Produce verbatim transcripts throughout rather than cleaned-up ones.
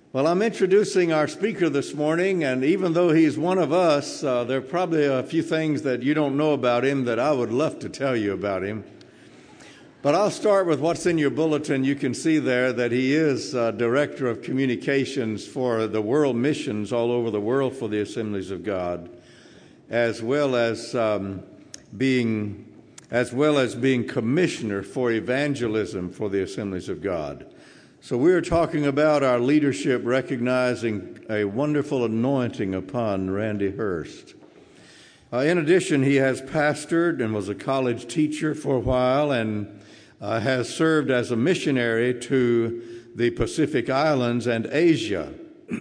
Well, I'm introducing our speaker this morning, and even though he's one of us, uh, there are probably a few things that you don't know about him that I would love to tell you about him. But I'll start with what's in your bulletin. You can see there that he is uh, Director of Communications for the world missions all over the world for the Assemblies of God, as well as um, being as well as being Commissioner for Evangelism for the Assemblies of God. So we are talking about our leadership recognizing a wonderful anointing upon Randy Hurst. Uh, in addition, he has pastored and was a college teacher for a while and uh, has served as a missionary to the Pacific Islands and Asia.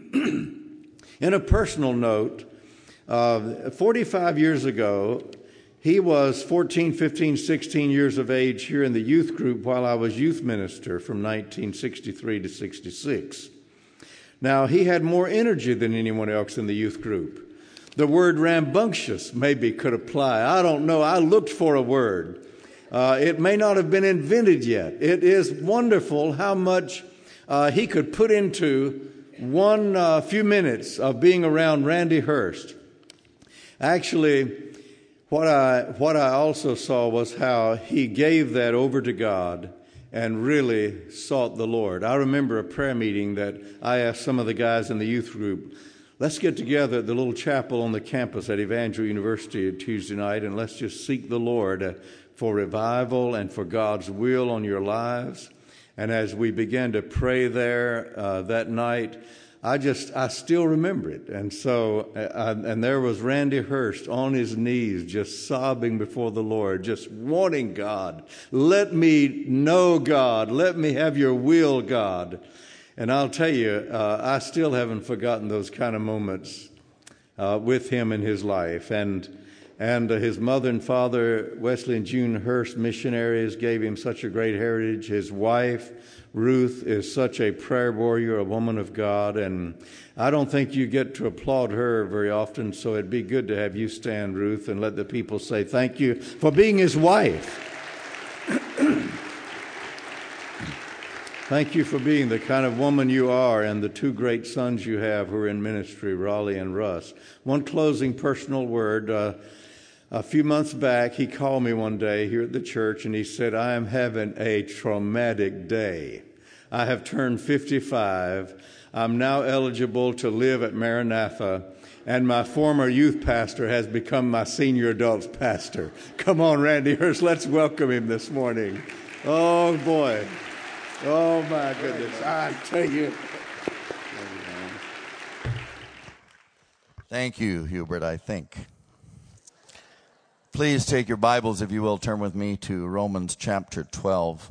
In a personal note, uh, forty-five years ago, he was fourteen, fifteen, sixteen years of age here in the youth group while I was youth minister from nineteen sixty-three to sixty-six. Now, he had more energy than anyone else in the youth group. The word rambunctious maybe could apply. I don't know. I looked for a word. Uh, it may not have been invented yet. It is wonderful how much uh, he could put into one uh, few minutes of being around Randy Hurst. Actually, What I what I also saw was how he gave that over to God and really sought the Lord. I remember a prayer meeting that I asked some of the guys in the youth group, let's get together at the little chapel on the campus at Evangel University Tuesday night and let's just seek the Lord for revival and for God's will on your lives. And as we began to pray there uh, that night, I just, I still remember it. And so, uh, and there was Randy Hurst on his knees, just sobbing before the Lord, just wanting God. Let me know, God. Let me have your will, God. And I'll tell you, uh, I still haven't forgotten those kind of moments uh, with him in his life. And and uh, his mother and father, Wesley and June Hurst, missionaries, gave him such a great heritage. His wife, Ruth, is such a prayer warrior, a woman of God, and I don't think you get to applaud her very often, so it'd be good to have you stand, Ruth, and let the people say thank you for being his wife. Thank you for being the kind of woman you are and the two great sons you have who are in ministry, Raleigh and Russ. One closing personal word. Uh, A few months back, he called me one day here at the church, and he said, I am having a traumatic day. I have turned fifty-five. I'm now eligible to live at Maranatha, and my former youth pastor has become my senior adults pastor. Come on, Randy Hurst, let's welcome him this morning. Oh, boy. Oh, my goodness. I tell you. Thank you, Hubert, I think. Please take your Bibles, if you will, turn with me to Romans chapter twelve.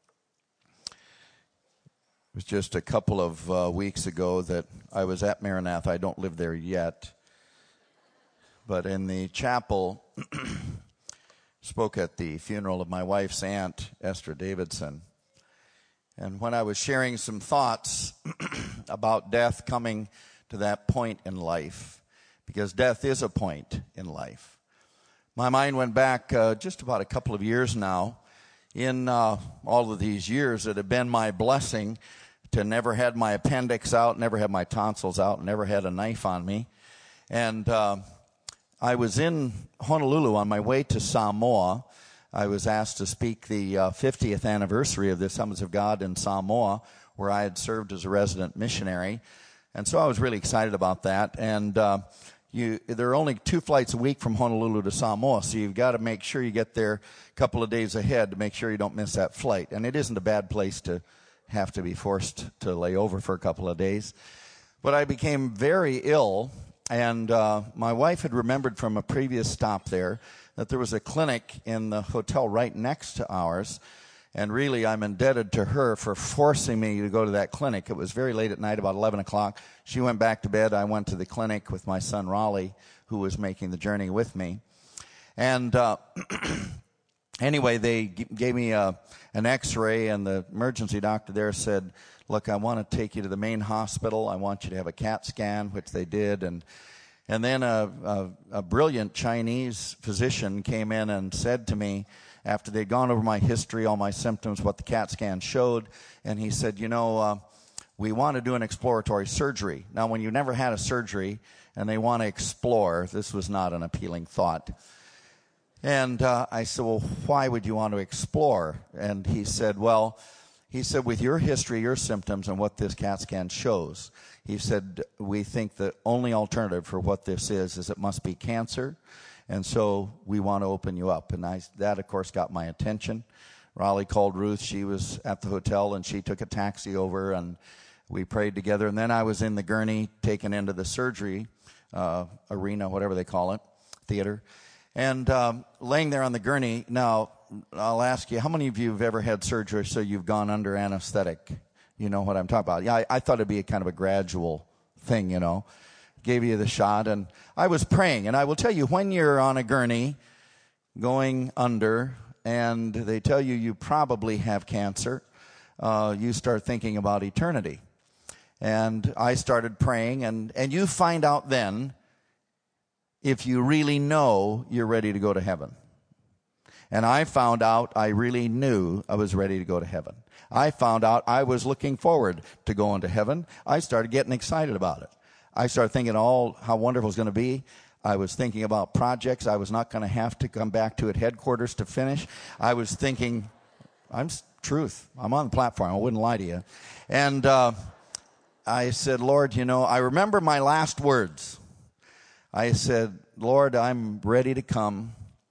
It was just a couple of uh, weeks ago that I was at Maranatha. I don't live there yet. But in the chapel, spoke at the funeral of my wife's aunt, Esther Davidson. And when I was sharing some thoughts about death coming to that point in life, because death is a point in life, my mind went back uh, just about a couple of years now. In uh, all of these years, it had been my blessing to never had my appendix out, never had my tonsils out, never had a knife on me. And uh, I was in Honolulu on my way to Samoa. I was asked to speak the uh, fiftieth anniversary of the Assemblies of God in Samoa, where I had served as a resident missionary. And so I was really excited about that. And uh, You, there are only two flights a week from Honolulu to Samoa, so you've got to make sure you get there a couple of days ahead to make sure you don't miss that flight. And it isn't a bad place to have to be forced to lay over for a couple of days. But I became very ill, and uh, my wife had remembered from a previous stop there that there was a clinic in the hotel right next to ours. And really, I'm indebted to her for forcing me to go to that clinic. It was very late at night, about eleven o'clock. She went back to bed. I went to the clinic with my son, Raleigh, who was making the journey with me. And uh, anyway, they g- gave me a, an x-ray, and the emergency doctor there said, look, I want to take you to the main hospital. I want you to have a CAT scan, which they did. And and then a, a, a brilliant Chinese physician came in and said to me, after they'd gone over my history, all my symptoms, what the CAT scan showed, and he said, you know, uh, we want to do an exploratory surgery. Now, when you never had a surgery and they want to explore, this was not an appealing thought. And uh, I said, well, why would you want to explore? And he said, well, he said, with your history, your symptoms, and what this CAT scan shows, he said, we think the only alternative for what this is is it must be cancer, and so we want to open you up. And I, that, of course, got my attention. Raleigh called Ruth. She was at the hotel, and she took a taxi over, and we prayed together. And then I was in the gurney taken into the surgery uh, arena, whatever they call it, theater, and um, laying there on the gurney. Now, I'll ask you, how many of you have ever had surgery so you've gone under anesthetic? You know what I'm talking about. Yeah, I, I thought it'd be a kind of a gradual thing, you know. Gave you the shot, and I was praying. And I will tell you, when you're on a gurney going under and they tell you you probably have cancer, uh, you start thinking about eternity. And I started praying, and, and you find out then if you really know you're ready to go to heaven. And I found out I really knew I was ready to go to heaven. I found out I was looking forward to going to heaven. I started getting excited about it. I started thinking all how wonderful it's going to be. I was thinking about projects I was not going to have to come back to at headquarters to finish. I was thinking, I'm truth. I'm on the platform. I wouldn't lie to you. And uh, I said, Lord, you know, I remember my last words. I said, Lord, I'm ready to come.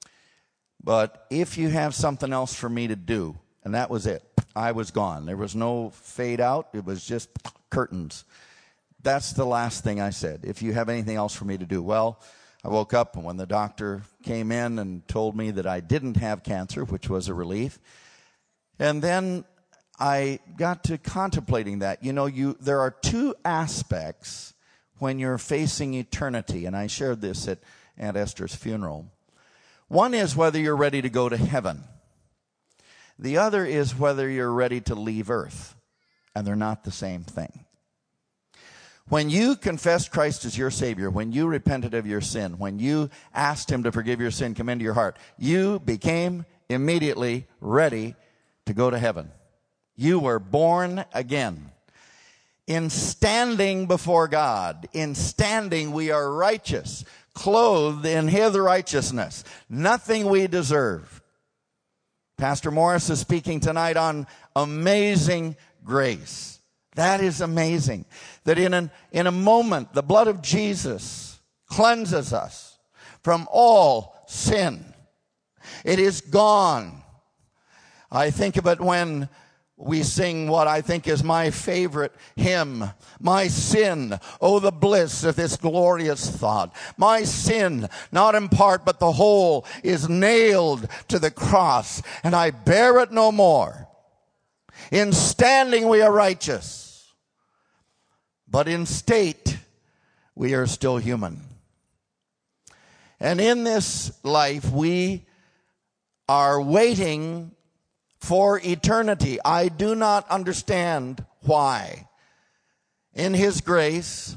But if you have something else for me to do, and that was it. I was gone. There was no fade out. It was just curtains. That's the last thing I said. If you have anything else for me to do. Well, I woke up, and when the doctor came in and told me that I didn't have cancer, which was a relief, and then I got to contemplating that. You know, you there are two aspects when you're facing eternity, and I shared this at Aunt Esther's funeral. One is whether you're ready to go to heaven. The other is whether you're ready to leave earth. And they're not the same thing. When you confessed Christ as your Savior, when you repented of your sin, when you asked Him to forgive your sin, come into your heart, you became immediately ready to go to heaven. You were born again. In standing before God, in standing we are righteous, clothed in His righteousness, nothing we deserve. Pastor Morris is speaking tonight on amazing grace. That is amazing. That in an, in a moment, the blood of Jesus cleanses us from all sin. It is gone. I think of it when we sing what I think is my favorite hymn. My sin, oh the bliss of this glorious thought. My sin, not in part but the whole, is nailed to the cross, and I bear it no more. In standing we are righteous, but in state we are still human. And in this life we are waiting for eternity. I do not understand why. In His grace,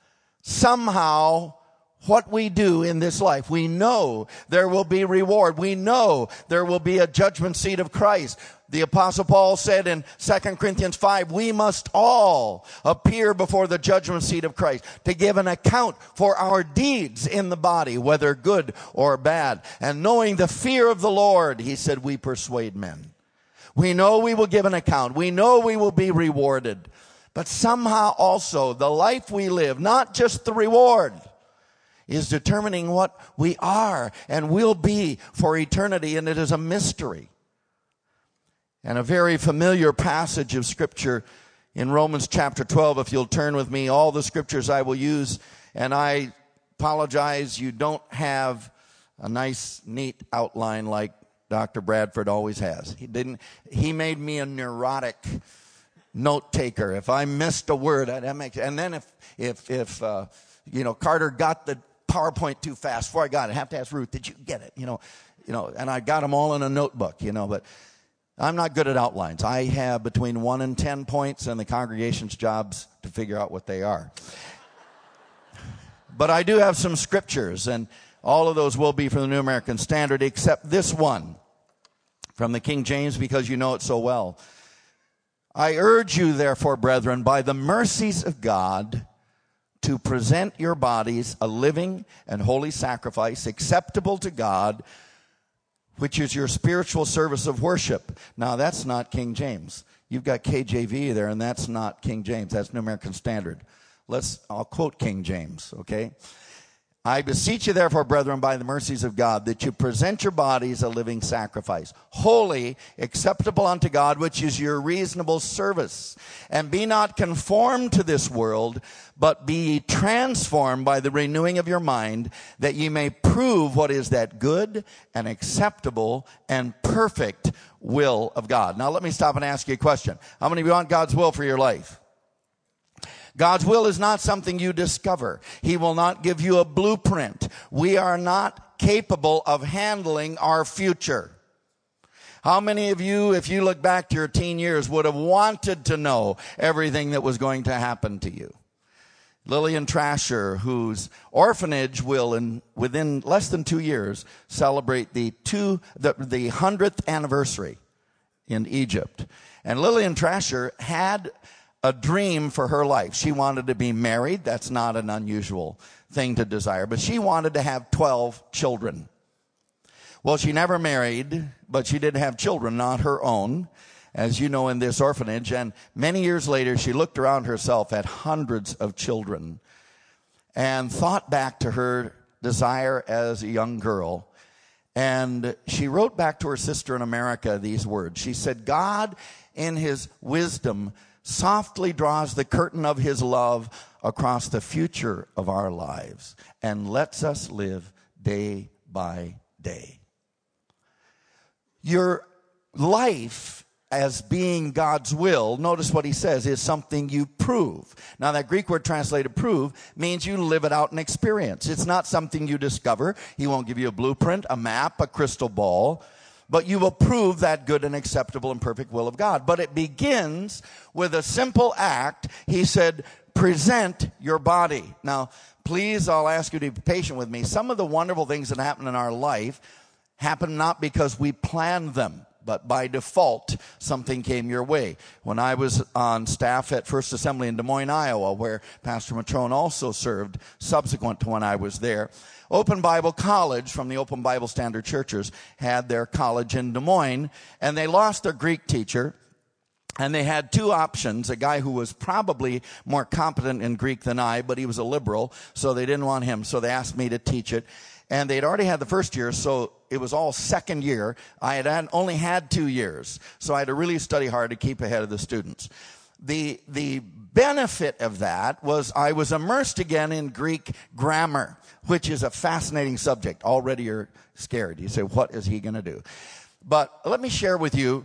somehow what we do in this life, we know there will be reward. We know there will be a judgment seat of Christ. The Apostle Paul said in Second Corinthians five, we must all appear before the judgment seat of Christ to give an account for our deeds in the body, whether good or bad. And knowing the fear of the Lord, he said, we persuade men. We know we will give an account. We know we will be rewarded. But somehow also the life we live, not just the reward, is determining what we are and will be for eternity. And it is a mystery. And a very familiar passage of Scripture in Romans chapter twelve, if you'll turn with me, all the Scriptures I will use. And I apologize, you don't have a nice, neat outline like Doctor Bradford always has. He didn't. He made me a neurotic note taker. If I missed a word, that makes. And then if if if uh, you know Carter got the PowerPoint too fast before I got it, I have to ask Ruth, did you get it? You know, you know. And I got them all in a notebook. You know, but I'm not good at outlines. I have between one and ten points, and the congregation's job's to figure out what they are. But I do have some scriptures, and all of those will be from the New American Standard, except this one from the King James, because you know it so well. I urge you, therefore, brethren, by the mercies of God, to present your bodies a living and holy sacrifice, acceptable to God, which is your spiritual service of worship. Now, that's not King James. You've got K J V there, and that's not King James. That's New American Standard. Let's, I'll quote King James, okay? I beseech you, therefore, brethren, by the mercies of God, that you present your bodies a living sacrifice, holy, acceptable unto God, which is your reasonable service. And be not conformed to this world, but be ye transformed by the renewing of your mind, that ye may prove what is that good and acceptable and perfect will of God. Now let me stop and ask you a question. How many of you want God's will for your life? God's will is not something you discover. He will not give you a blueprint. We are not capable of handling our future. How many of you, if you look back to your teen years, would have wanted to know everything that was going to happen to you? Lillian Trasher, whose orphanage will, in within less than two years, celebrate the two the the hundredth anniversary in Egypt. And Lillian Trasher had a dream for her life. She wanted to be married. That's not an unusual thing to desire. But she wanted to have twelve children. Well, she never married, but she did have children, not her own, as you know, in this orphanage. And many years later, she looked around herself at hundreds of children and thought back to her desire as a young girl. And she wrote back to her sister in America these words. She said, God, in his wisdom, softly draws the curtain of his love across the future of our lives and lets us live day by day. Your life as being God's will, notice what he says, is something you prove. Now that Greek word translated prove means you live it out and experience. It's not something you discover. He won't give you a blueprint, a map, a crystal ball. But you will prove that good and acceptable and perfect will of God. But it begins with a simple act. He said, present your body. Now, please, I'll ask you to be patient with me. Some of the wonderful things that happen in our life happen not because we planned them, but by default, something came your way. When I was on staff at First Assembly in Des Moines, Iowa, where Pastor Matrone also served subsequent to when I was there, Open Bible College from the Open Bible Standard Churches had their college in Des Moines, and they lost their Greek teacher, and they had two options, a guy who was probably more competent in Greek than I, but he was a liberal, so they didn't want him, so they asked me to teach it. And they'd already had the first year, so it was all second year. I had only had two years, so I had to really study hard to keep ahead of the students. The, the benefit of that was I was immersed again in Greek grammar, which is a fascinating subject. Already you're scared. You say, what is he going to do? But let me share with you,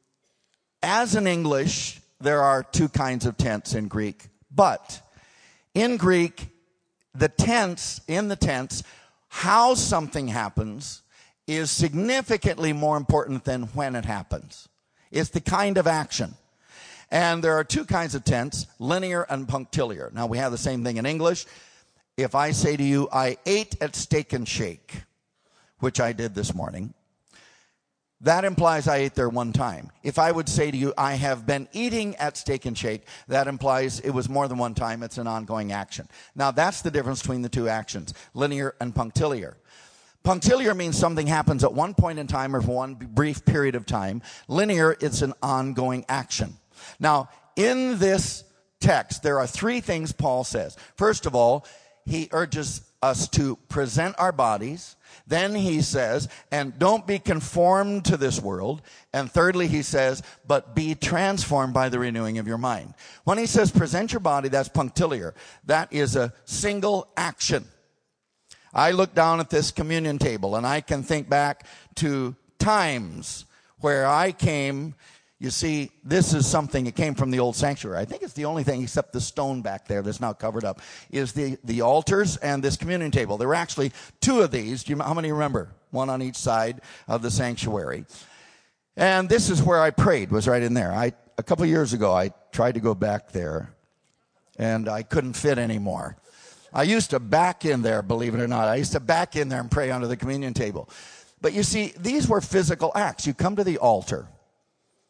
as in English, there are two kinds of tense in Greek. But in Greek, the tense, in the tense, how something happens is significantly more important than when it happens. It's the kind of action. And there are two kinds of tense, linear and punctiliar. Now, we have the same thing in English. If I say to you, I ate at Steak and Shake, which I did this morning, that implies I ate there one time. If I would say to you, I have been eating at Steak and Shake, that implies it was more than one time. It's an ongoing action. Now, that's the difference between the two actions, linear and punctiliar. Punctiliar means something happens at one point in time or for one brief period of time. Linear, it's an ongoing action. Now, in this text, there are three things Paul says. First of all, he urges us to present our bodies. Then he says, and don't be conformed to this world. And thirdly, he says, but be transformed by the renewing of your mind. When he says present your body, that's punctiliar. That is a single action. I look down at this communion table and I can think back to times where I came. You see, this is something that came from the old sanctuary. I think it's the only thing except the stone back there that's now covered up is the, the altars and this communion table. There were actually two of these. Do you, how many remember? One on each side of the sanctuary. And this is where I prayed, was right in there. I, a couple of years ago, I tried to go back there, and I couldn't fit anymore. I used to back in there, believe it or not. I used to back in there and pray under the communion table. But you see, these were physical acts. You come to the altar.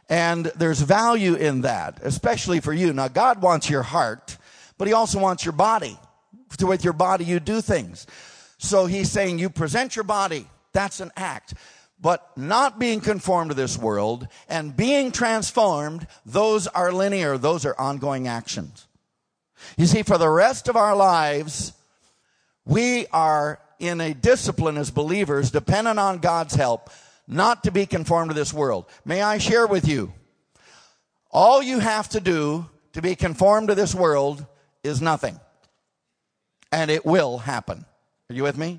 And there's value in that, especially for you. Now, God wants your heart, but he also wants your body. So with your body, you do things. So he's saying you present your body. That's an act. But not being conformed to this world and being transformed, those are linear. Those are ongoing actions. You see, for the rest of our lives, we are in a discipline as believers, dependent on God's help, not to be conformed to this world. May I share with you, all you have to do to be conformed to this world is nothing. And it will happen. Are you with me?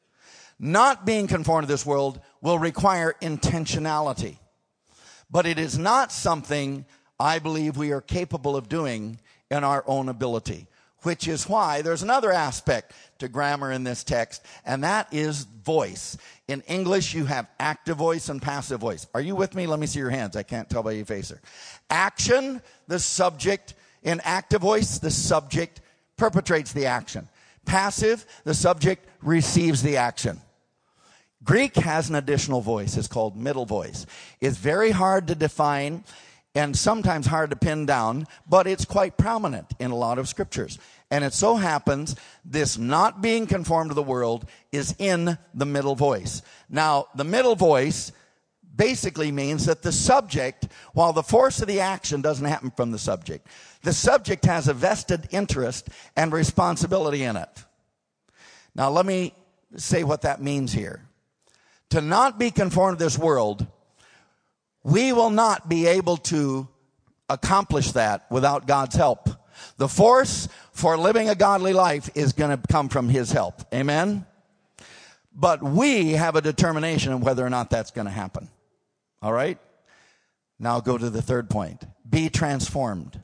Not being conformed to this world will require intentionality. But it is not something I believe we are capable of doing in our own ability. Which is why there's another aspect to grammar in this text, and that is voice. In English, you have active voice and passive voice. Are you with me? Let me see your hands. I can't tell by your face. Action, the subject. In active voice, the subject perpetrates the action. Passive, the subject receives the action. Greek has an additional voice. It's called middle voice. It's very hard to define and sometimes hard to pin down, but it's quite prominent in a lot of scriptures. And it so happens this not being conformed to the world is in the middle voice. Now, the middle voice basically means that the subject, while the force of the action doesn't happen from the subject, the subject has a vested interest and responsibility in it. Now, let me say what that means here. To not be conformed to this world, we will not be able to accomplish that without God's help. The force for living a godly life is going to come from his help. Amen? But we have a determination of whether or not that's going to happen. All right? Now go to the third point. Be transformed.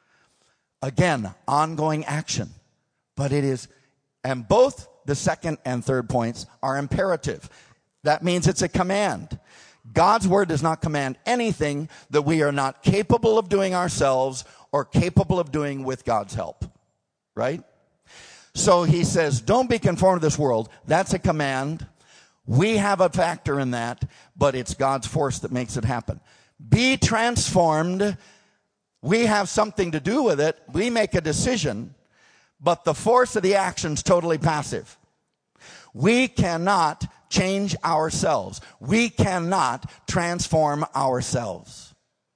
Again, ongoing action. But it is, and both the second and third points are imperative. That means it's a command. God's word does not command anything that we are not capable of doing ourselves or capable of doing with God's help. Right? So he says, don't be conformed to this world. That's a command. We have a factor in that, but it's God's force that makes it happen. Be transformed. We have something to do with it. We make a decision, but the force of the action is totally passive. We cannot change ourselves. We cannot transform ourselves.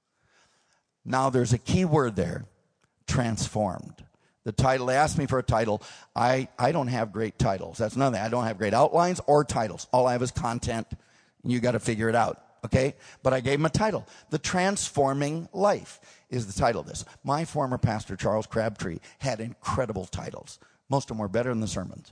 Now there's a key word there, transformed. The title, they asked me for a title. I, I don't have great titles. That's nothing. I don't have great outlines or titles. All I have is content, and you got to figure it out, okay? But I gave him a title. The Transforming Life is the title of this. My former pastor, Charles Crabtree, had incredible titles. Most of them were better than the sermons.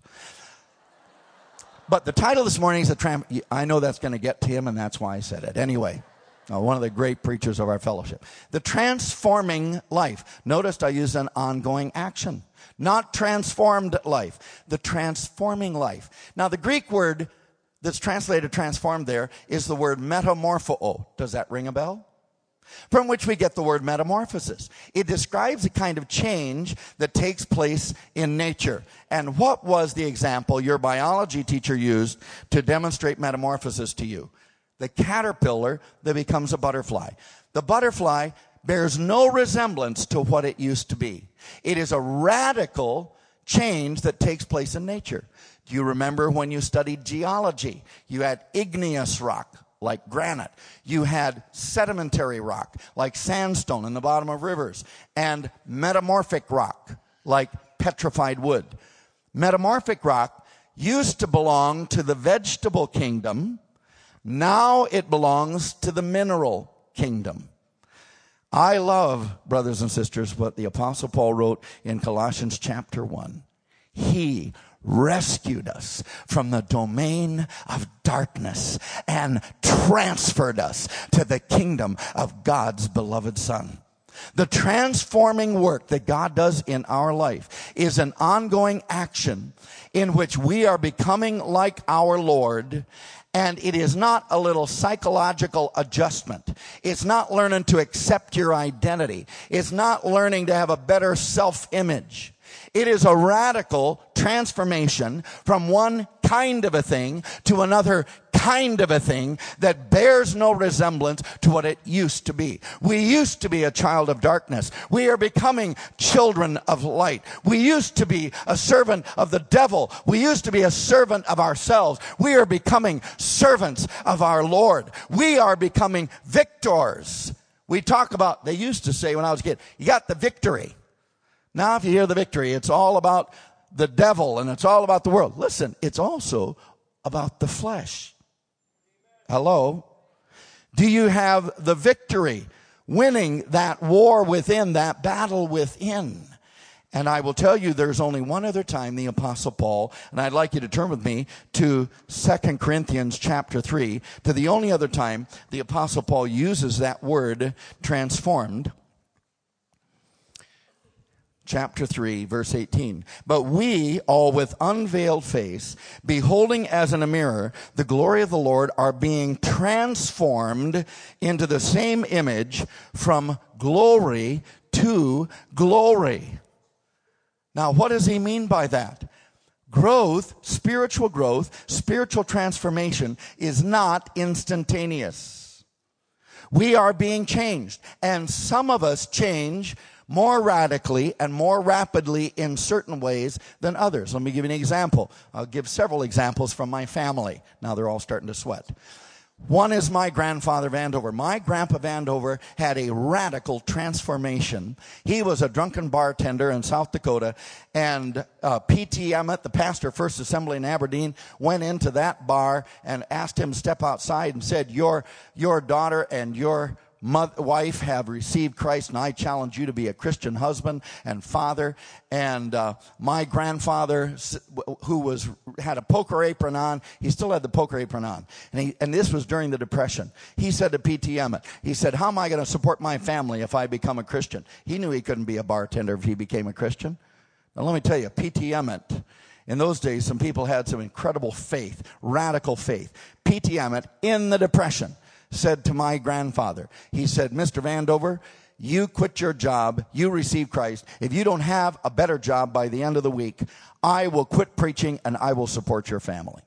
But the title this morning is a tram. I know that's going to get to him, and that's why I said it. Anyway, uh, one of the great preachers of our fellowship. The transforming life. Notice I use an ongoing action. Not transformed life. The transforming life. Now, the Greek word that's translated transformed there is the word metamorpho. Does that ring a bell? From which we get the word metamorphosis. It describes a kind of change that takes place in nature. And what was the example your biology teacher used to demonstrate metamorphosis to you? The caterpillar that becomes a butterfly. The butterfly bears no resemblance to what it used to be. It is a radical change that takes place in nature. Do you remember when you studied geology? You had igneous rock, like granite. You had sedimentary rock, like sandstone in the bottom of rivers, and metamorphic rock, like petrified wood. Metamorphic rock used to belong to the vegetable kingdom. Now it belongs to the mineral kingdom. I love, brothers and sisters, what the Apostle Paul wrote in Colossians chapter one. He rescued us from the domain of darkness and transferred us to the kingdom of God's beloved Son. The transforming work that God does in our life is an ongoing action in which we are becoming like our Lord. And it is not a little psychological adjustment. It's not learning to accept your identity. It's not learning to have a better self-image. It is a radical transformation from one kind of a thing to another kind of a thing that bears no resemblance to what it used to be. We used to be a child of darkness. We are becoming children of light. We used to be a servant of the devil. We used to be a servant of ourselves. We are becoming servants of our Lord. We are becoming victors. We talk about, they used to say when I was a kid, you got the victory. Now if you hear the victory, it's all about the devil and it's all about the world. Listen, it's also about the flesh. Hello? Do you have the victory, winning that war within, that battle within? And I will tell you there's only one other time the Apostle Paul, and I'd like you to turn with me to Second Corinthians chapter three, to the only other time the Apostle Paul uses that word transformed. Chapter three, verse eighteen. But we, all with unveiled face, beholding as in a mirror the glory of the Lord, are being transformed into the same image from glory to glory. Now, what does he mean by that? Growth, spiritual growth, spiritual transformation is not instantaneous. We are being changed, and some of us change more radically and more rapidly in certain ways than others. Let me give you an example. I'll give several examples from my family. Now they're all starting to sweat. One is my grandfather Vandover. My grandpa Vandover had a radical transformation. He was a drunken bartender in South Dakota, and uh, P T Emmett, the pastor of First Assembly in Aberdeen, went into that bar and asked him to step outside and said, your, your daughter and your Mother, wife have received Christ, and I challenge you to be a Christian husband and father. And uh, my grandfather, who was had a poker apron on, he still had the poker apron on, and he, and this was during the Depression. He said to P T Emmett, he said, "How am I going to support my family if I become a Christian?" He knew he couldn't be a bartender if he became a Christian. Now let me tell you, P T Emmett. In those days, some people had some incredible faith, radical faith. P T Emmett in the Depression said to my grandfather, he said, "Mister Vandover, you quit your job, you receive Christ. If you don't have a better job by the end of the week, I will quit preaching and I will support your family."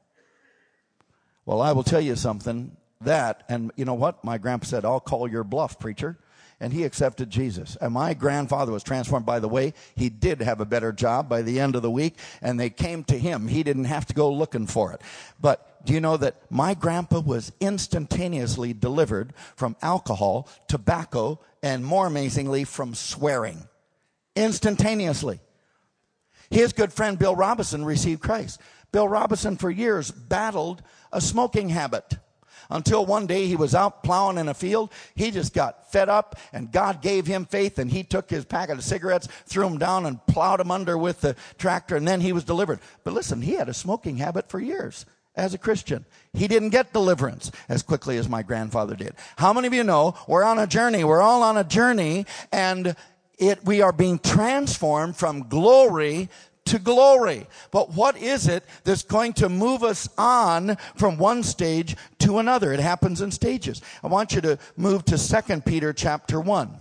Well, I will tell you something, that, and you know what? My grandpa said, "I'll call your bluff, preacher." And he accepted Jesus. And my grandfather was transformed. By the way, he did have a better job by the end of the week, and they came to him. He didn't have to go looking for it. But do you know that my grandpa was instantaneously delivered from alcohol, tobacco, and more amazingly, from swearing? Instantaneously. His good friend Bill Robinson received Christ. Bill Robinson for years battled a smoking habit, until one day he was out plowing in a field. He just got fed up, and God gave him faith, and he took his packet of cigarettes, threw them down, and plowed them under with the tractor, and then he was delivered. But listen, he had a smoking habit for years as a Christian. He didn't get deliverance as quickly as my grandfather did. How many of you know we're on a journey? We're all on a journey, and it we are being transformed from glory to glory. But what is it that's going to move us on from one stage to another? It happens in stages. I want you to move to Second Peter chapter one.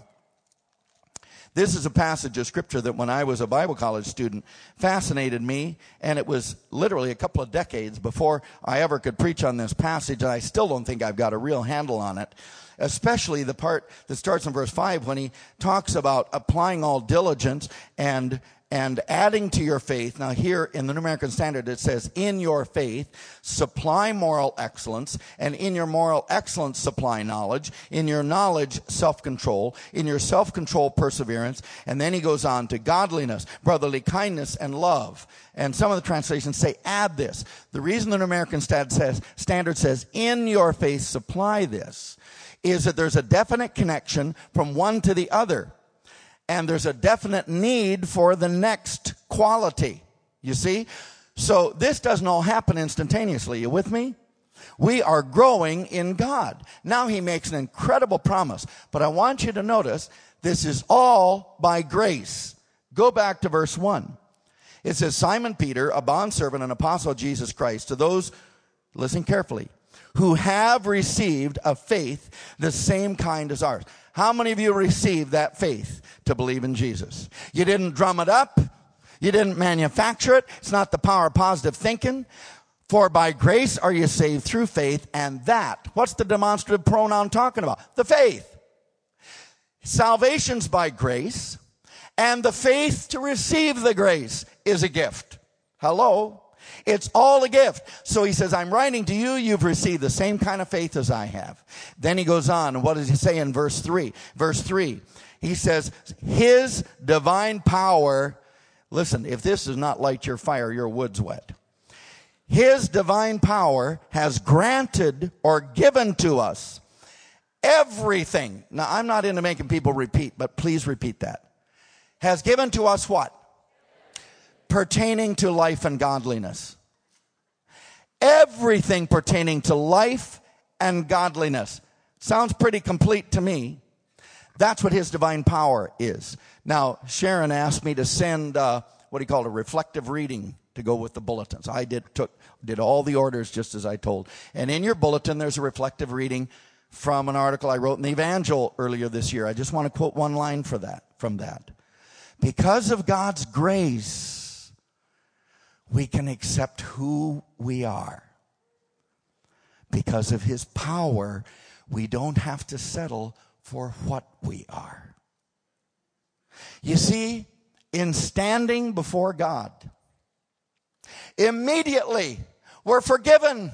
This is a passage of scripture that when I was a Bible college student fascinated me, and it was literally a couple of decades before I ever could preach on this passage, and I still don't think I've got a real handle on it. Especially the part that starts in verse five when he talks about applying all diligence and and adding to your faith. Now here in the New American Standard it says, "In your faith supply moral excellence, and in your moral excellence supply knowledge, in your knowledge self-control, in your self-control perseverance," and then he goes on to godliness, brotherly kindness, and love. And some of the translations say add this. The reason the New American Standard says, Standard says "in your faith supply this" is that there's a definite connection from one to the other. And there's a definite need for the next quality. You see? So this doesn't all happen instantaneously. You with me? We are growing in God. Now he makes an incredible promise. But I want you to notice this is all by grace. Go back to verse one. It says, "Simon Peter, a bondservant and apostle of Jesus Christ, to those," listen carefully, "who have received a faith the same kind as ours." How many of you received that faith to believe in Jesus? You didn't drum it up. You didn't manufacture it. It's not the power of positive thinking. For by grace are you saved through faith, and that, what's the demonstrative pronoun talking about? The faith. Salvation's by grace, and the faith to receive the grace is a gift. Hello? It's all a gift. So he says, I'm writing to you, you've received the same kind of faith as I have. Then he goes on, and what does he say in verse three? Verse three, he says, his divine power, listen, if this does not light your fire, your wood's wet. His divine power has granted or given to us everything. Now, I'm not into making people repeat, but please repeat that. Has given to us what? Pertaining to life and godliness. Everything pertaining to life and godliness. Sounds pretty complete to me. That's what his divine power is. Now, Sharon asked me to send, uh, what do you call it, a reflective reading to go with the bulletins. I did took did all the orders just as I told. And in your bulletin, there's a reflective reading from an article I wrote in the Evangel earlier this year. I just want to quote one line for that, from that. Because of God's grace, we can accept who we are. Because of his power, we don't have to settle for what we are. You see, in standing before God, immediately we're forgiven.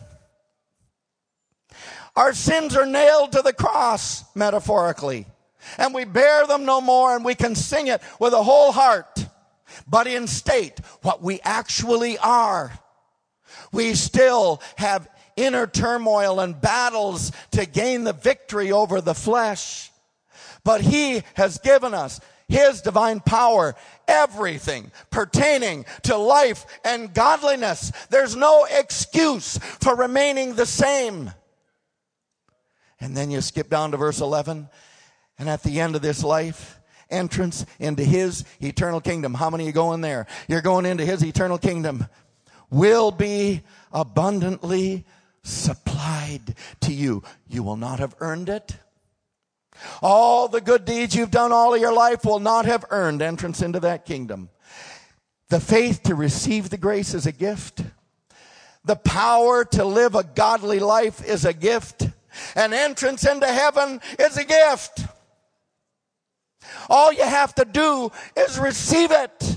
Our sins are nailed to the cross, metaphorically, and we bear them no more, and we can sing it with a whole heart. But in state, what we actually are, we still have inner turmoil and battles to gain the victory over the flesh. But he has given us his divine power, everything pertaining to life and godliness. There's no excuse for remaining the same. And then you skip down to verse eleven. And at the end of this life, entrance into his eternal kingdom. How many are going there? You're going into his eternal kingdom. Will be abundantly supplied to you. You will not have earned it. All the good deeds you've done all of your life will not have earned entrance into that kingdom. The faith to receive the grace is a gift. The power to live a godly life is a gift. An entrance into heaven is a gift. All you have to do is receive it.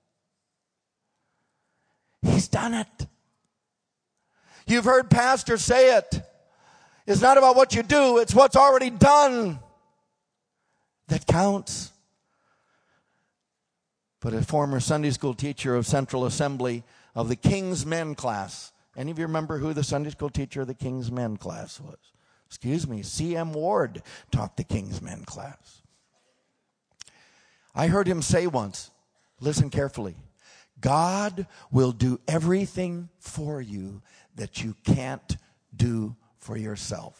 He's done it. You've heard pastors say it. It's not about what you do, it's what's already done that counts. But a former Sunday school teacher of Central Assembly of the King's Men class. Any of you remember who the Sunday school teacher of the King's Men class was? Excuse me, C M Ward taught the King's Men class. I heard him say once, listen carefully, God will do everything for you that you can't do for yourself.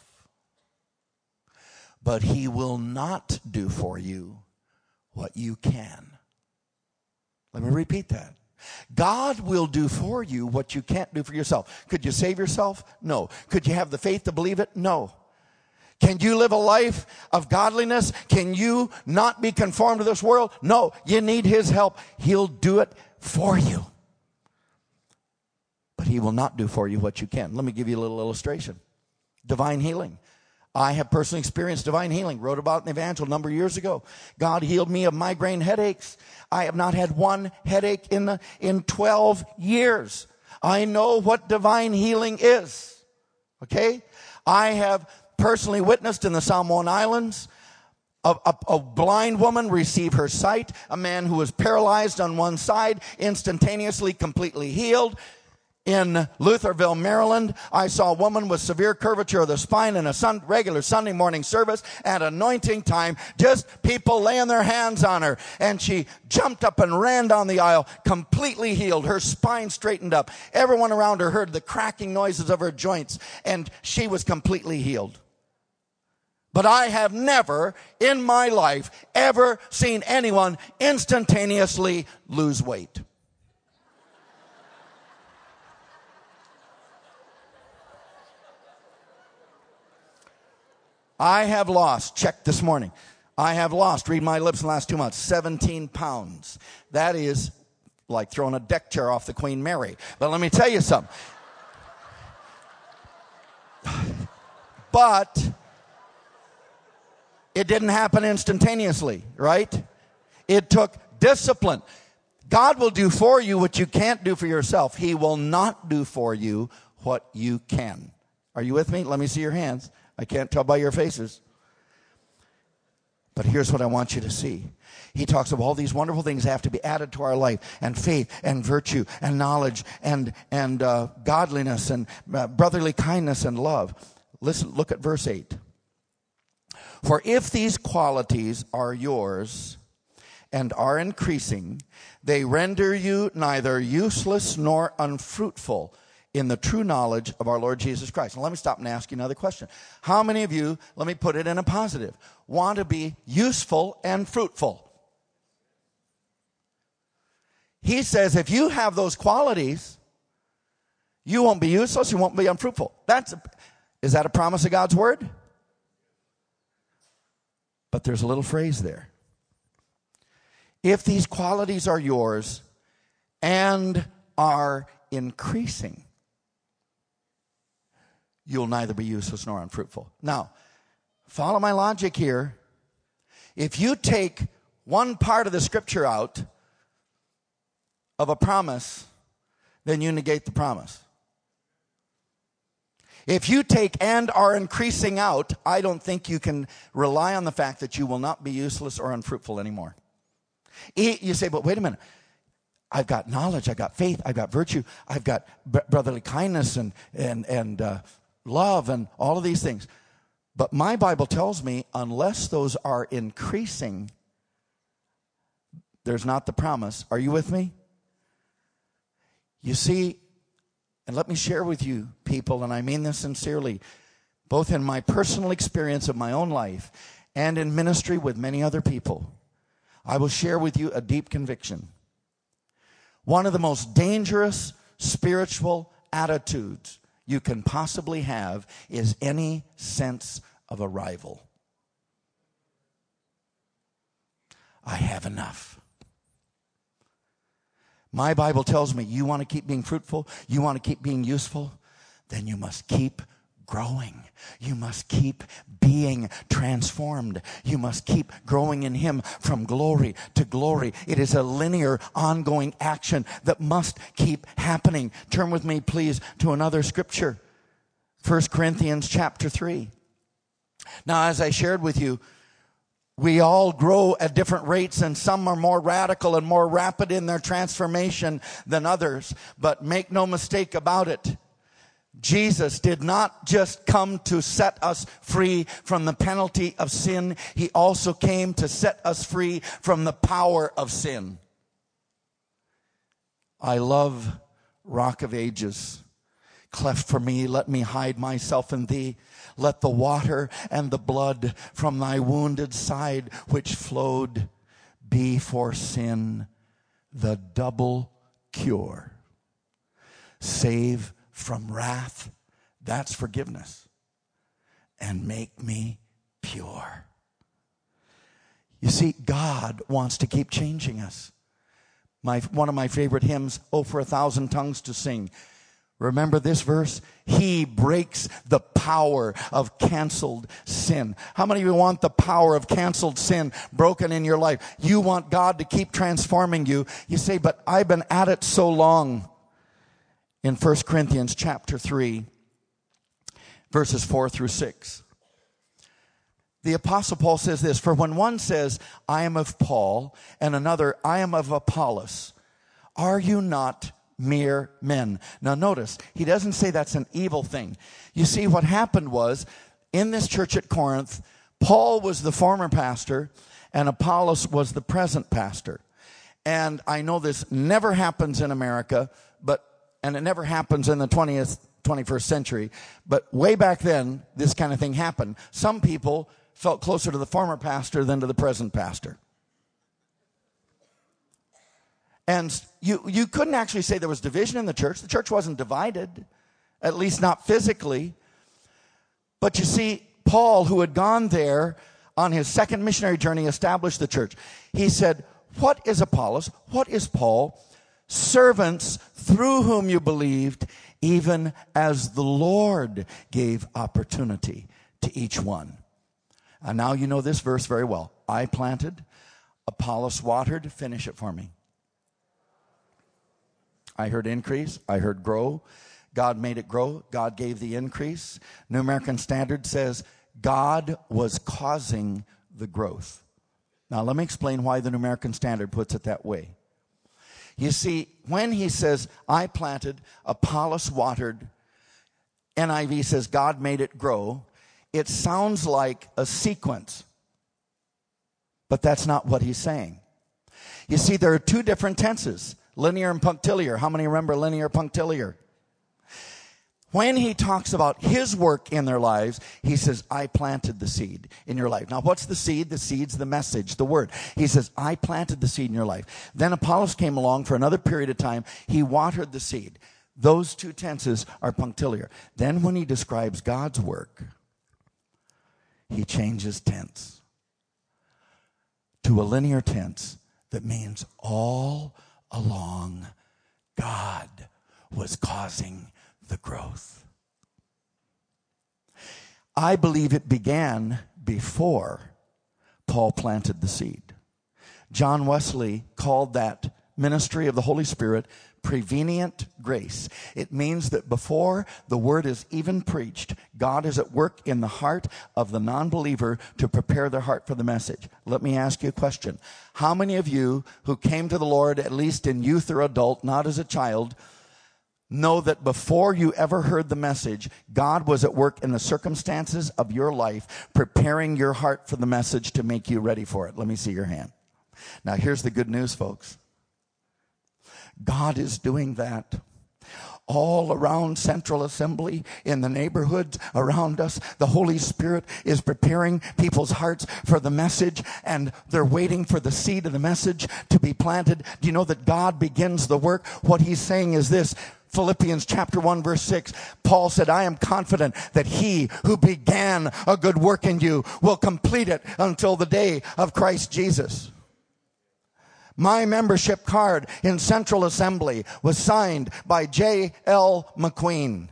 But he will not do for you what you can. Let me repeat that. God will do for you what you can't do for yourself. Could you save yourself? No. Could you have the faith to believe it? No. Can you live a life of godliness? Can you not be conformed to this world? No. You need his help. He'll do it for you. But he will not do for you what you can. Let me give you a little illustration. Divine healing. I have personally experienced divine healing. Wrote about it in the Evangel a number of years ago. God healed me of migraine headaches. I have not had one headache in the, in twelve years. I know what divine healing is. Okay? I have personally witnessed in the Samoan Islands a, a, a blind woman receive her sight. A man who was paralyzed on one side instantaneously completely healed. In Lutherville, Maryland, I saw a woman with severe curvature of the spine in a sun, regular Sunday morning service at anointing time. Just people laying their hands on her. And she jumped up and ran down the aisle, completely healed. Her spine straightened up. Everyone around her heard the cracking noises of her joints. And she was completely healed. But I have never in my life ever seen anyone instantaneously lose weight. I have lost, check this morning, I have lost, read my lips in the last two months, seventeen pounds. That is like throwing a deck chair off the Queen Mary. But let me tell you something. But it didn't happen instantaneously, right? It took discipline. God will do for you what you can't do for yourself. He will not do for you what you can. Are you with me? Let me see your hands. I can't tell by your faces. But here's what I want you to see. He talks of all these wonderful things that have to be added to our life, and faith and virtue and knowledge and, and uh, godliness and uh, brotherly kindness and love. Listen, look at verse eight. For if these qualities are yours and are increasing, they render you neither useless nor unfruitful in the true knowledge of our Lord Jesus Christ. Now let me stop and ask you another question. How many of you, let me put it in a positive, want to be useful and fruitful? He says if you have those qualities, you won't be useless, you won't be unfruitful. That's a, is that a promise of God's word? But there's a little phrase there. If these qualities are yours and are increasing, you'll neither be useless nor unfruitful. Now, follow my logic here. If you take one part of the scripture out of a promise, then you negate the promise. If you take and are increasing out, I don't think you can rely on the fact that you will not be useless or unfruitful anymore. You say, but wait a minute. I've got knowledge, I've got faith, I've got virtue, I've got brotherly kindness and, and, and uh, love and all of these things. But my Bible tells me unless those are increasing, there's not the promise. Are you with me? You see, and let me share with you, people, and I mean this sincerely, both in my personal experience of my own life and in ministry with many other people, I will share with you a deep conviction. One of the most dangerous spiritual attitudes you can possibly have is any sense of arrival. I have enough. My Bible tells me you want to keep being fruitful, you want to keep being useful, then you must keep growing. You must keep being transformed. You must keep growing in Him from glory to glory. It is a linear, ongoing action that must keep happening. Turn with me, please, to another scripture. First Corinthians chapter three. Now, as I shared with you, we all grow at different rates, and some are more radical and more rapid in their transformation than others. But make no mistake about it. Jesus did not just come to set us free from the penalty of sin. He also came to set us free from the power of sin. I love Rock of Ages. Cleft for me, let me hide myself in thee. Let the water and the blood from thy wounded side which flowed be for sin the double cure. Save from wrath, that's forgiveness, and make me pure. You see, God wants to keep changing us. My, one of my favorite hymns, Oh, for a Thousand Tongues to Sing. Remember this verse? He breaks the power of canceled sin. How many of you want the power of canceled sin broken in your life? You want God to keep transforming you. You say, but I've been at it so long. In First Corinthians chapter three, verses four through six. The Apostle Paul says this, for when one says, I am of Paul, and another, I am of Apollos, are you not mere men? Now notice, he doesn't say that's an evil thing. You see, what happened was, in this church at Corinth, Paul was the former pastor, and Apollos was the present pastor. And I know this never happens in America, but and it never happens in the twentieth, twenty-first century. But way back then, this kind of thing happened. Some people felt closer to the former pastor than to the present pastor. And you, you couldn't actually say there was division in the church. The church wasn't divided, at least not physically. But you see, Paul, who had gone there on his second missionary journey, established the church. He said, what is Apollos? What is Paul? servants through whom you believed, even as the Lord gave opportunity to each one. And now you know this verse very well. I planted, Apollos watered. Finish it for me. I heard increase. I heard grow. God made it grow. God gave the increase. New American Standard says God was causing the growth. Now let me explain why the New American Standard puts it that way. You see, when he says, I planted, Apollos watered, N I V says God made it grow, it sounds like a sequence. But that's not what he's saying. You see, there are two different tenses, linear and punctiliar. How many remember linear, punctiliar? When he talks about his work in their lives, he says, I planted the seed in your life. Now, what's the seed? The seed's the message, the word. He says, I planted the seed in your life. Then Apollos came along for another period of time. He watered the seed. Those two tenses are punctiliar. Then when he describes God's work, he changes tense to a linear tense that means all along God was causing the growth. I believe it began before Paul planted the seed. John Wesley called that ministry of the Holy Spirit prevenient grace. It means that before the word is even preached, God is at work in the heart of the non-believer to prepare their heart for the message. Let me ask you a question. How many of you who came to the Lord, at least in youth or adult, not as a child, know that before you ever heard the message, God was at work in the circumstances of your life, preparing your heart for the message to make you ready for it? Let me see your hand. Now, here's the good news, folks. God is doing that all around Central Assembly, in the neighborhoods around us. The Holy Spirit is preparing people's hearts for the message, and they're waiting for the seed of the message to be planted. Do you know that God begins the work? What he's saying is this. Philippians chapter one, verse six, Paul said, I am confident that he who began a good work in you will complete it until the day of Christ Jesus. My membership card in Central Assembly was signed by J L McQueen.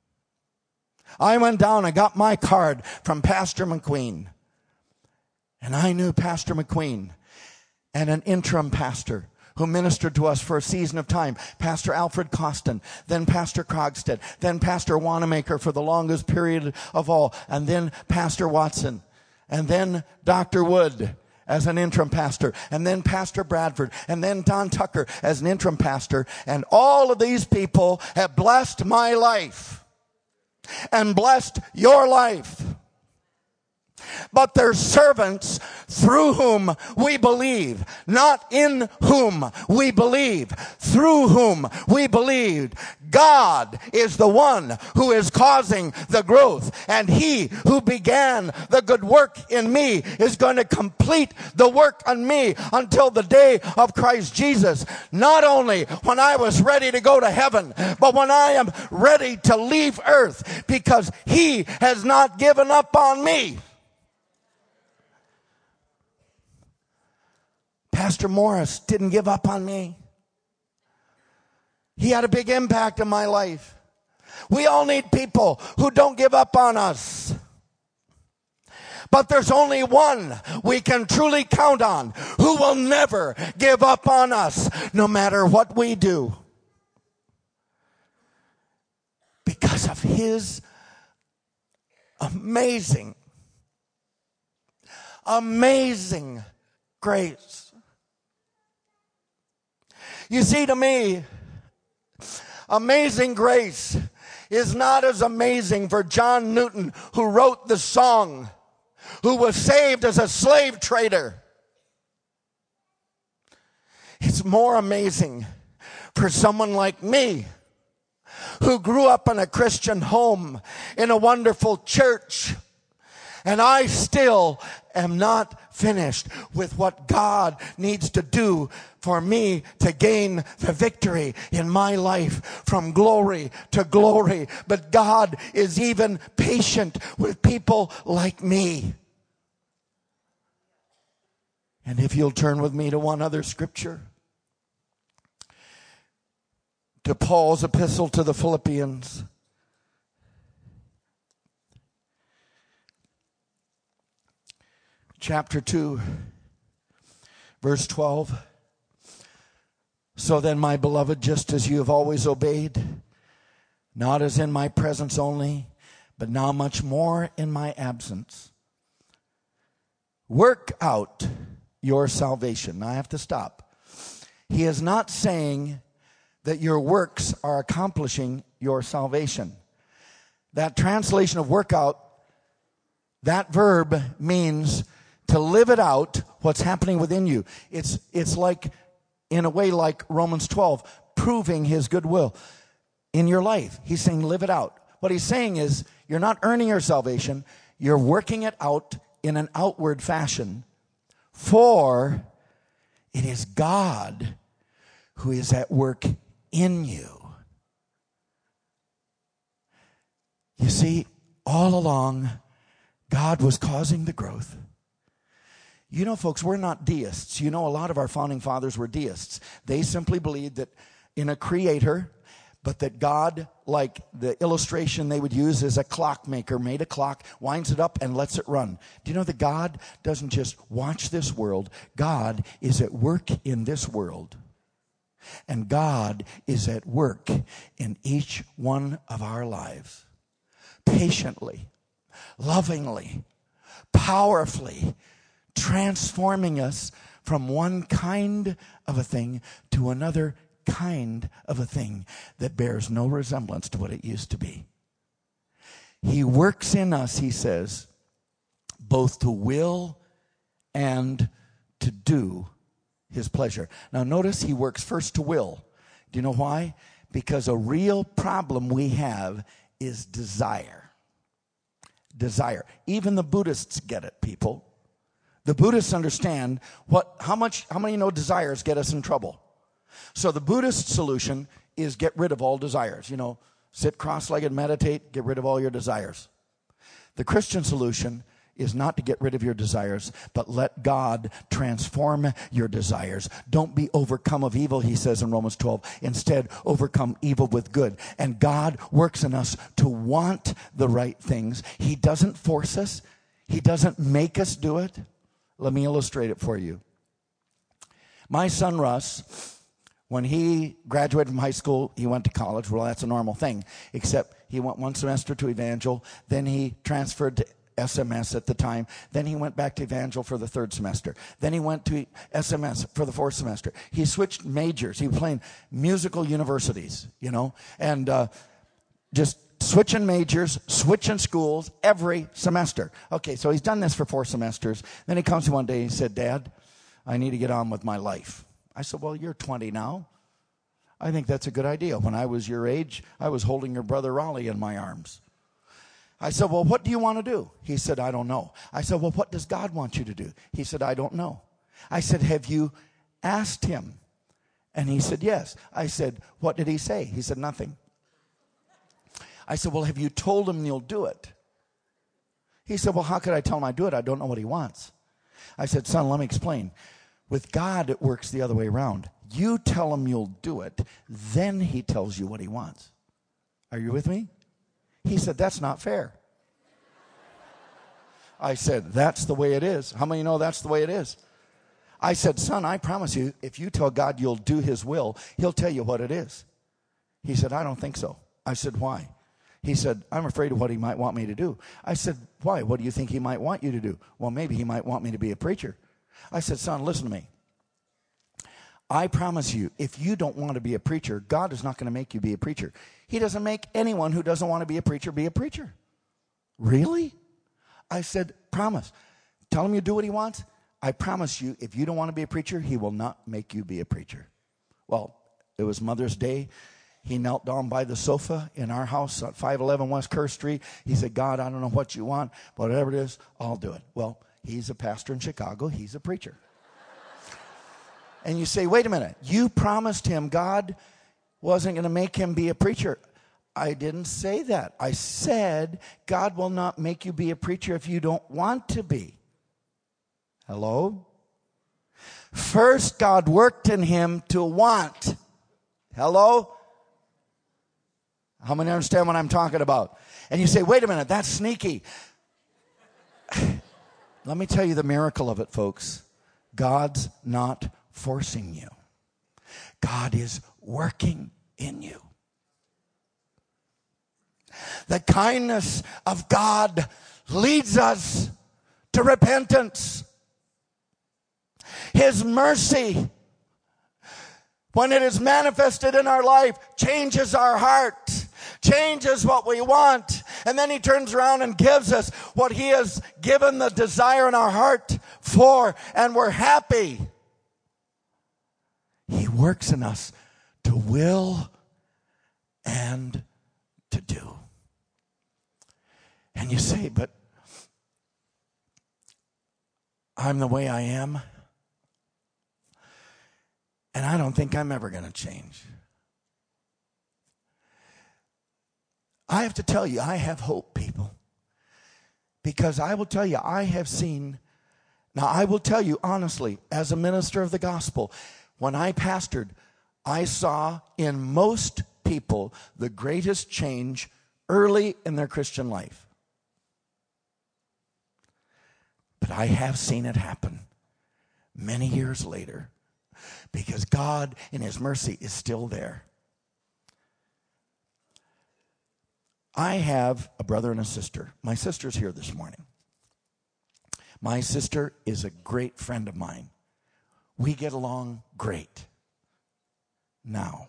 I went down and got my card from Pastor McQueen. And I knew Pastor McQueen and an interim pastor who ministered to us for a season of time, Pastor Alfred Costin, then Pastor Krogstad, then Pastor Wanamaker for the longest period of all, and then Pastor Watson, and then Doctor Wood as an interim pastor, and then Pastor Bradford, and then Don Tucker as an interim pastor. And all of these people have blessed my life and blessed your life. But they're servants through whom we believe, not in whom we believe, through whom we believed. God is the one who is causing the growth, and he who began the good work in me is going to complete the work on me until the day of Christ Jesus. Not only when I was ready to go to heaven, but when I am ready to leave earth, because he has not given up on me. Pastor Morris didn't give up on me. He had a big impact on my life. We all need people who don't give up on us. But there's only one we can truly count on who will never give up on us, no matter what we do. Because of his amazing, amazing grace. You see, to me, amazing grace is not as amazing for John Newton, who wrote the song, who was saved as a slave trader. It's more amazing for someone like me, who grew up in a Christian home, in a wonderful church, and I still am not finished with what God needs to do for me to gain the victory in my life from glory to glory. But God is even patient with people like me. And if you'll turn with me to one other scripture. to Paul's epistle to the Philippians. Chapter two, verse twelve. So then, my beloved, just as you have always obeyed, not as in my presence only, but now much more in my absence, work out your salvation. Now I have to stop. He is not saying that your works are accomplishing your salvation. That translation of work out, that verb means to live it out, what's happening within you. It's, it's like, in a way like Romans twelve, proving his goodwill in your life. He's saying live it out. What he's saying is you're not earning your salvation. You're working it out in an outward fashion. For it is God who is at work in you. You see, all along, God was causing the growth. You know, folks, we're not deists. You know, a lot of our founding fathers were deists. They simply believed that in a creator, but that God, like the illustration they would use is a clockmaker, made a clock, winds it up, and lets it run. Do you know that God doesn't just watch this world? God is at work in this world. And God is at work in each one of our lives. Patiently, lovingly, powerfully, transforming us from one kind of a thing to another kind of a thing that bears no resemblance to what it used to be. He works in us, he says, both to will and to do his pleasure. Now notice he works first to will. Do you know why? Because a real problem we have is desire. Desire. Even the Buddhists get it, people. The Buddhists understand what, how much, how many know desires get us in trouble? So the Buddhist solution is get rid of all desires. You know, sit cross-legged, meditate, get rid of all your desires. The Christian solution is not to get rid of your desires, but let God transform your desires. Don't be overcome of evil, he says in Romans twelve. Instead, overcome evil with good. And God works in us to want the right things. He doesn't force us. He doesn't make us do it. Let me illustrate it for you. My son Russ, when he graduated from high school, he went to college. Well, that's a normal thing, except he went one semester to Evangel. Then he transferred to S M S at the time. Then he went back to Evangel for the third semester. Then he went to S M S for the fourth semester. He switched majors. He was playing musical universities, you know, and uh, just switching majors, switching schools every semester. Okay, so he's done this for four semesters. Then he comes to one day and he said, Dad, I need to get on with my life. I said, well, you're twenty now. I think that's a good idea. When I was your age, I was holding your brother Raleigh in my arms. I said, well, what do you want to do? He said, I don't know. I said, well, what does God want you to do? He said, I don't know. I said, have you asked him? And he said, yes. I said, what did he say? He said, nothing. I said, well, have you told him you'll do it? He said, well, how could I tell him I do it? I don't know what he wants. I said, son, let me explain. With God, it works the other way around. You tell him you'll do it, then he tells you what he wants. Are you with me? He said, that's not fair. I said, that's the way it is. How many know that's the way it is? I said, son, I promise you, if you tell God you'll do his will, he'll tell you what it is. He said, I don't think so. I said, why? He said, I'm afraid of what he might want me to do. I said, why? What do you think he might want you to do? Well, maybe he might want me to be a preacher. I said, son, listen to me. I promise you, if you don't want to be a preacher, God is not going to make you be a preacher. He doesn't make anyone who doesn't want to be a preacher be a preacher. Really? I said, promise. Tell him you do what he wants. I promise you, if you don't want to be a preacher, he will not make you be a preacher. Well, it was Mother's Day. He knelt down by the sofa in our house at five eleven West Kerr Street. He said, God, I don't know what you want, but whatever it is, I'll do it. Well, he's a pastor in Chicago. He's a preacher. And you say, wait a minute. You promised him God wasn't going to make him be a preacher. I didn't say that. I said God will not make you be a preacher if you don't want to be. Hello? First, God worked in him to want. Hello? How many understand what I'm talking about? And you say, wait a minute, that's sneaky. Let me tell you the miracle of it, folks. God's not forcing you. God is working in you. The kindness of God leads us to repentance. His mercy, when it is manifested in our life, changes our heart, changes what we want. And then he turns around and gives us what he has given the desire in our heart for, and we're happy. He works in us to will and to do. And you say, but I'm the way I am, and I don't think I'm ever going to change. I have to tell you, I have hope, people. Because I will tell you, I have seen, now I will tell you honestly, as a minister of the gospel, when I pastored, I saw in most people the greatest change early in their Christian life. But I have seen it happen many years later, because God in his mercy is still there. I have a brother and a sister. My sister's here this morning. My sister is a great friend of mine. We get along great. Now,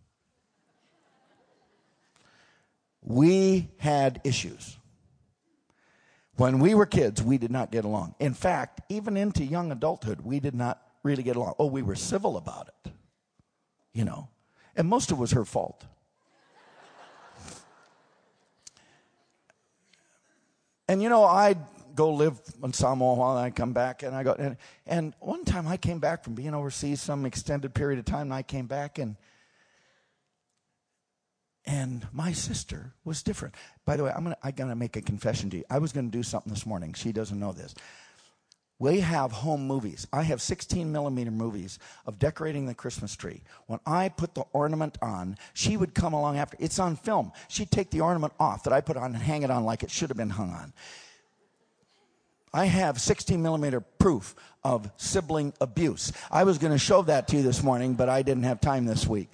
we had issues. When we were kids, we did not get along. In fact, even into young adulthood, we did not really get along. Oh, we were civil about it, you know. And most of it was her fault. And, you know, I'd go live in Samoa while I come back, and I go, and, and one time I came back from being overseas some extended period of time, and I came back, and and my sister was different. By the way, I'm gonna I'm gonna make a confession to you. I was gonna do something this morning. She doesn't know this. We have home movies. I have sixteen millimeter movies of decorating the Christmas tree. When I put the ornament on, she would come along after. It's on film. She'd take the ornament off that I put on and hang it on like it should have been hung on. I have sixteen millimeter proof of sibling abuse. I was going to show that to you this morning, but I didn't have time this week.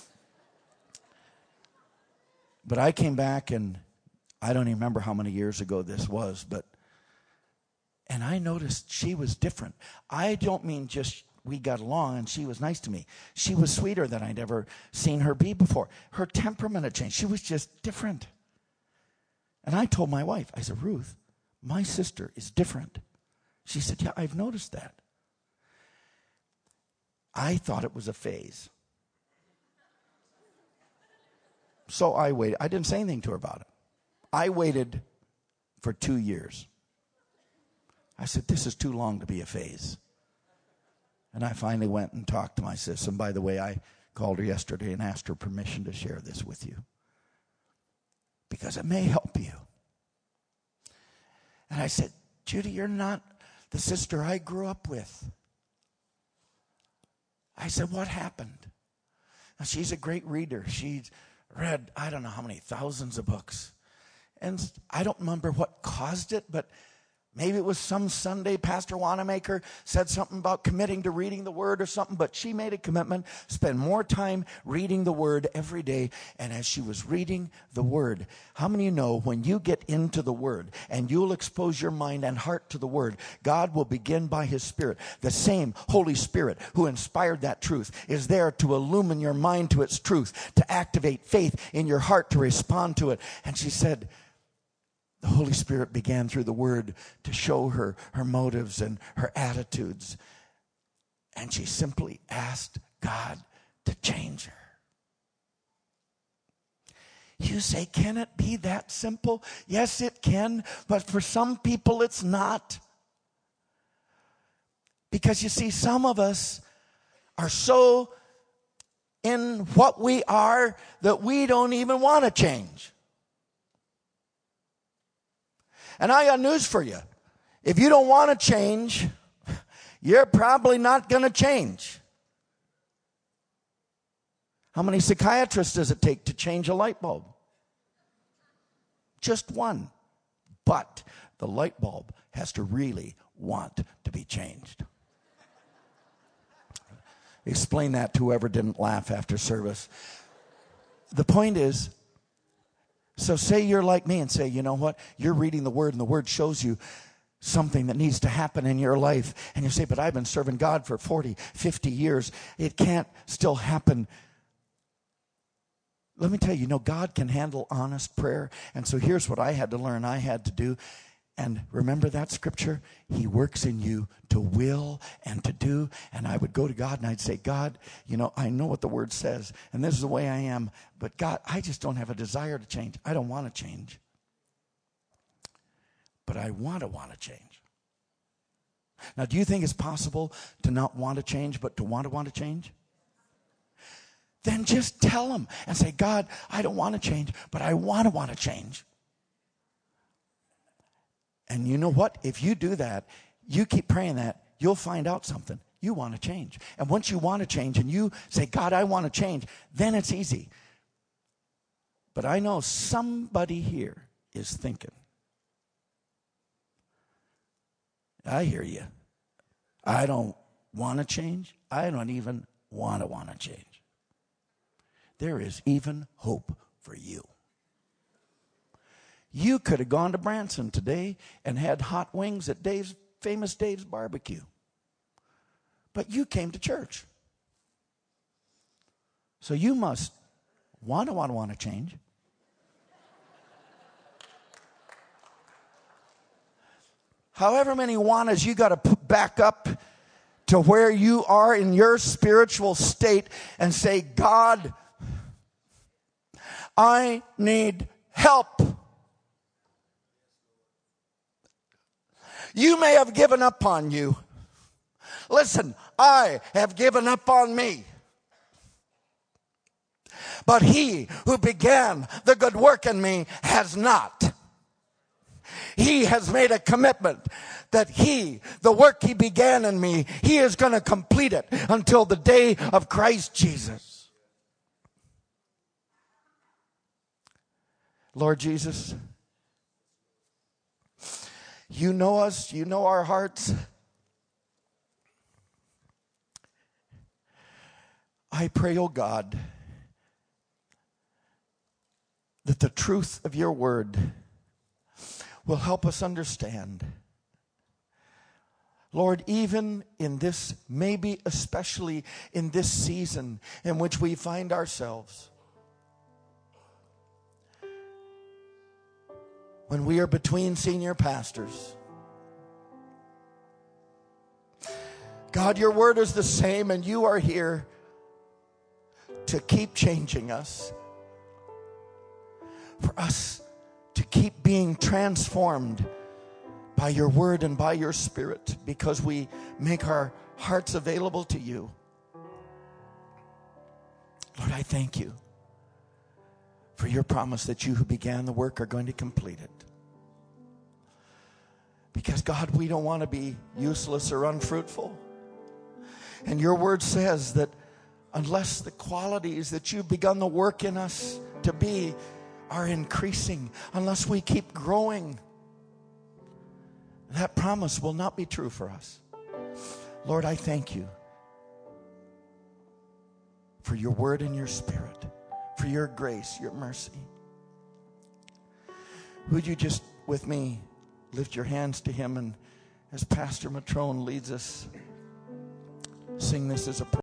But I came back, and I don't even remember how many years ago this was, but and I noticed she was different. I don't mean just we got along and she was nice to me. She was sweeter than I'd ever seen her be before. Her temperament had changed. She was just different. And I told my wife, I said, Ruth, my sister is different. She said, yeah, I've noticed that. I thought it was a phase. So I waited. I didn't say anything to her about it. I waited for two years. I said, this is too long to be a phase. And I finally went and talked to my sister. And by the way, I called her yesterday and asked her permission to share this with you, because it may help you. And I said, Judy, you're not the sister I grew up with. I said, what happened? Now, she's a great reader. She's read, I don't know how many thousands of books. And I don't remember what caused it, but maybe it was some Sunday Pastor Wanamaker said something about committing to reading the Word or something, but she made a commitment, spend more time reading the Word every day. And as she was reading the Word, how many of you know when you get into the Word and you'll expose your mind and heart to the Word, God will begin by His Spirit. The same Holy Spirit who inspired that truth is there to illumine your mind to its truth, to activate faith in your heart to respond to it. And she said, the Holy Spirit began through the Word to show her her motives and her attitudes. And she simply asked God to change her. You say, can it be that simple? Yes, it can. But for some people, it's not. Because you see, some of us are so in what we are that we don't even want to change. And I got news for you. If you don't want to change, you're probably not going to change. How many psychiatrists does it take to change a light bulb? Just one. But the light bulb has to really want to be changed. Explain that to whoever didn't laugh after service. The point is, so say you're like me and say, you know what? You're reading the Word and the Word shows you something that needs to happen in your life. And you say, but I've been serving God for forty, fifty years. It can't still happen. Let me tell you, you know, God can handle honest prayer. And so here's what I had to learn, I had to do. And remember that scripture? He works in you to will and to do. And I would go to God and I'd say, God, you know, I know what the Word says. And this is the way I am. But God, I just don't have a desire to change. I don't want to change. But I want to want to change. Now, do you think it's possible to not want to change, but to want to want to change? Then just tell him and say, God, I don't want to change, but I want to want to change. And you know what? If you do that, you keep praying that, you'll find out something. You want to change. And once you want to change and you say, God, I want to change, then it's easy. But I know somebody here is thinking, I hear you. I don't want to change. I don't even want to want to change. There is even hope for you. You could have gone to Branson today and had hot wings at Dave's, famous Dave's barbecue. But you came to church. So you must want to want to want to change. However many wannas you got to put back up to where you are in your spiritual state and say, God, I need help. You may have given up on you. Listen, I have given up on me. But he who began the good work in me has not. He has made a commitment that he, the work he began in me, he is going to complete it until the day of Christ Jesus. Lord Jesus, you know us, you know our hearts. I pray, oh God, that the truth of your word will help us understand. Lord, even in this, maybe especially in this season in which we find ourselves, when we are between senior pastors, God, your word is the same, and you are here to keep changing us, for us to keep being transformed by your word and by your spirit, because we make our hearts available to you. Lord, I thank you for your promise that you who began the work are going to complete it. Because, God, we don't want to be useless or unfruitful. And your word says that unless the qualities that you've begun the work in us to be are increasing, unless we keep growing, that promise will not be true for us. Lord, I thank you for your word and your spirit, for your grace, your mercy. Would you just, with me, lift your hands to him, and as Pastor Matrone leads us, sing this as a prayer.